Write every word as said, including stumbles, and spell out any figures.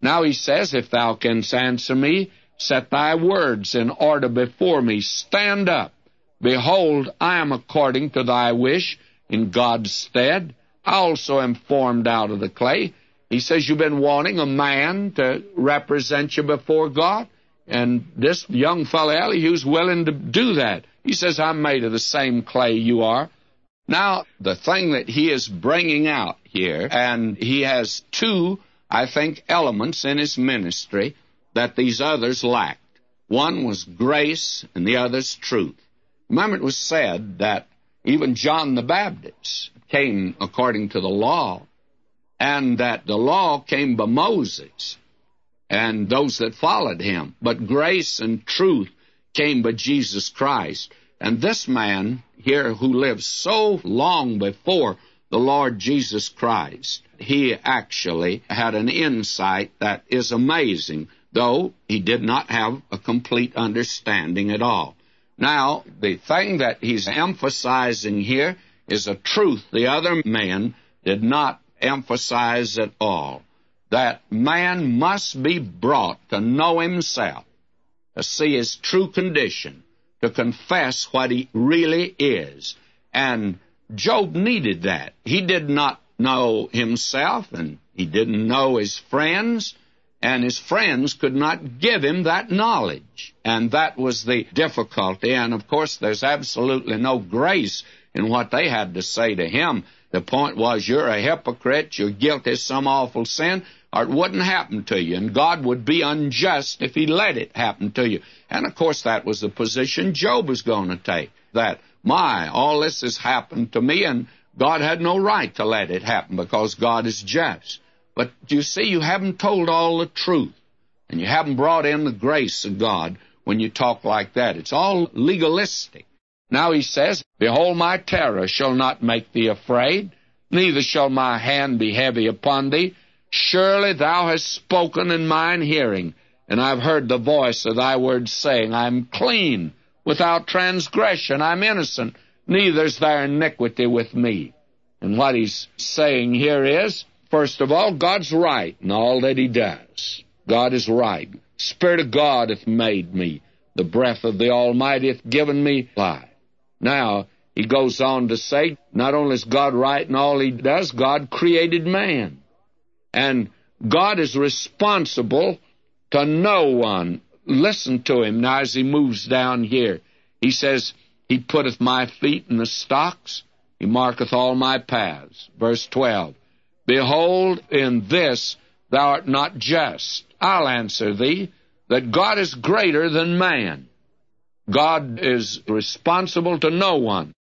Now he says, if thou canst answer me, set thy words in order before me. Stand up. Behold, I am according to thy wish in God's stead. I also am formed out of the clay. He says, you've been wanting a man to represent you before God, and this young fellow Elihu's willing to do that. He says, I'm made of the same clay you are. Now, the thing that he is bringing out here, and he has two, I think, elements in his ministry that these others lacked. One was grace, and the other's truth. Remember, it was said that even John the Baptist came according to the law, and that the law came by Moses and those that followed him. But grace and truth came by Jesus Christ. And this man here who lived so long before the Lord Jesus Christ, he actually had an insight that is amazing, though he did not have a complete understanding at all. Now, the thing that he's emphasizing here is a truth the other man did not emphasize at all, that man must be brought to know himself, to see his true condition, to confess what he really is. And Job needed that. He did not know himself, and he didn't know his friends, and his friends could not give him that knowledge. And that was the difficulty. And, of course, there's absolutely no grace in what they had to say to him. The point was, you're a hypocrite, you're guilty of some awful sin, or it wouldn't happen to you, and God would be unjust if he let it happen to you. And, of course, that was the position Job was going to take, that, my, all this has happened to me, and God had no right to let it happen because God is just. But, you see, you haven't told all the truth, and you haven't brought in the grace of God when you talk like that. It's all legalistic. Now he says, behold, my terror shall not make thee afraid, neither shall my hand be heavy upon thee. Surely thou hast spoken in mine hearing, and I've heard the voice of thy words saying, I'm clean, without transgression, I'm innocent, neither is there iniquity with me. And what he's saying here is, first of all, God's right in all that he does. God is right. Spirit of God hath made me. The breath of the Almighty hath given me life. Now, he goes on to say, not only is God right in all he does, God created man. And God is responsible to no one. Listen to him now as he moves down here. He says, he putteth my feet in the stocks, he marketh all my paths. Verse twelve, behold, in this thou art not just. I'll answer thee, that God is greater than man. God is responsible to no one.